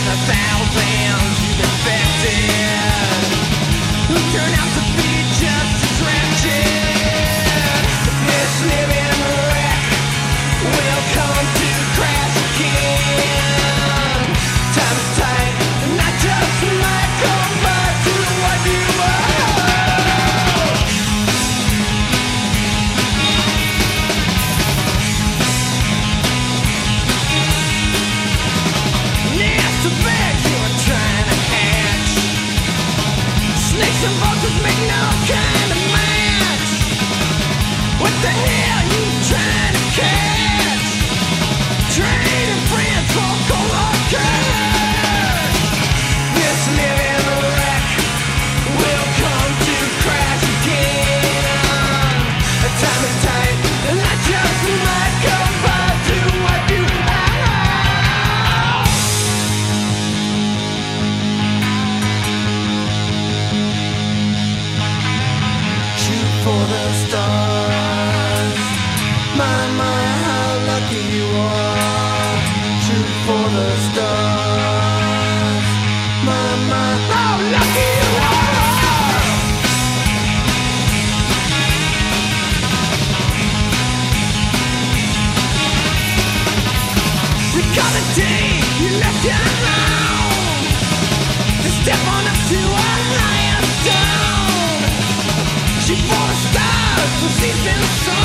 For the stars, my, how lucky you are. Shoot for the stars, my, how lucky you are. Recall the day you left your home to step on up to a higher stone. Shoot for the stars, for season sun.